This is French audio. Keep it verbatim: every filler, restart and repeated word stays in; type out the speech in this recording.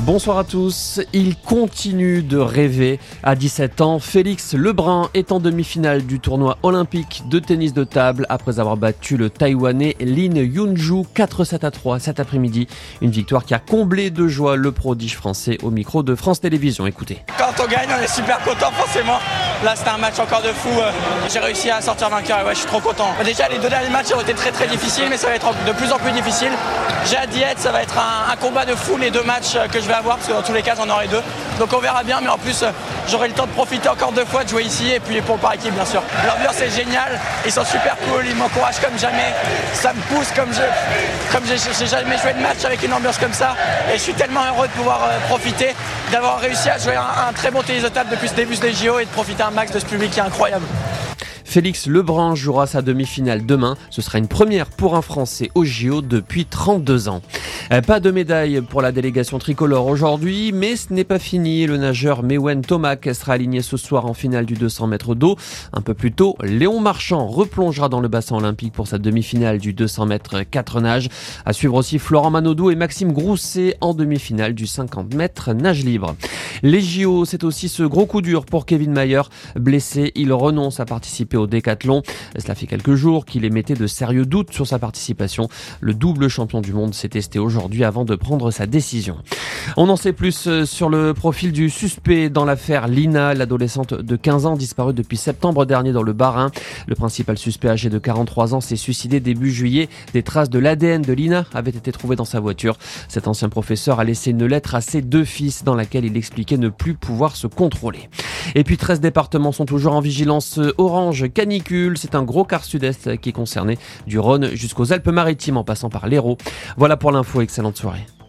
Bonsoir à tous. Il continue de rêver. À dix-sept ans, Félix Lebrun est en demi-finale du tournoi olympique de tennis de table après avoir battu le Taïwanais Lin Yunju quatre sept à trois cet après-midi. Une victoire qui a comblé de joie le prodige français au micro de France Télévisions. Écoutez. Quand on gagne, on est super content forcément. Là, c'était un match encore de fou. J'ai réussi à sortir vainqueur et ouais, je suis trop content. Déjà, les deux derniers matchs ont été très très difficiles, mais ça va être de plus en plus difficile. J'ai hâte d'y être. Ça va être un, un combat de fou les deux matchs que je vais avoir, parce que dans tous les cas, j'en aurai deux. Donc on verra bien, mais en plus, j'aurai le temps de profiter encore deux fois de jouer ici et puis pour par équipe, bien sûr. L'ambiance est géniale. Ils sont super cool. Ils m'encouragent comme jamais. Ça me pousse comme je, comme j'ai, j'ai jamais joué de match avec une ambiance comme ça. Et je suis tellement heureux de pouvoir euh, profiter, d'avoir réussi à jouer un, un très bon tennis de table depuis ce début des J O et de profiter un max de ce public qui est incroyable. Félix Lebrun jouera sa demi-finale demain. Ce sera une première pour un Français au J O depuis trente-deux ans. Pas de médaille pour la délégation tricolore aujourd'hui, mais ce n'est pas fini. Le nageur Mewen Tomac sera aligné ce soir en finale du deux cents mètres d'eau. Un peu plus tôt, Léon Marchand replongera dans le bassin olympique pour sa demi-finale du deux cents mètres quatre nages. À suivre aussi Florent Manodou et Maxime Grousset en demi-finale du cinquante mètres nage libre. Les J O, c'est aussi ce gros coup dur pour Kevin Mayer. Blessé, il renonce à participer au décathlon. Cela fait quelques jours qu'il émettait de sérieux doutes sur sa participation. Le double champion du monde s'est testé aujourd'hui avant de prendre sa décision. On en sait plus sur le profil du suspect dans l'affaire Lina, l'adolescente de quinze ans disparue depuis septembre dernier dans le Bas-Rhin. Le principal suspect âgé de quarante-trois ans s'est suicidé début juillet. Des traces de l'A D N de Lina avaient été trouvées dans sa voiture. Cet ancien professeur a laissé une lettre à ses deux fils dans laquelle il expliquait ne plus pouvoir se contrôler. Et puis treize départements sont toujours en vigilance orange canicule. C'est un gros quart sud-est qui est concerné du Rhône jusqu'aux Alpes-Maritimes en passant par l'Hérault. Voilà pour l'info, excellente soirée.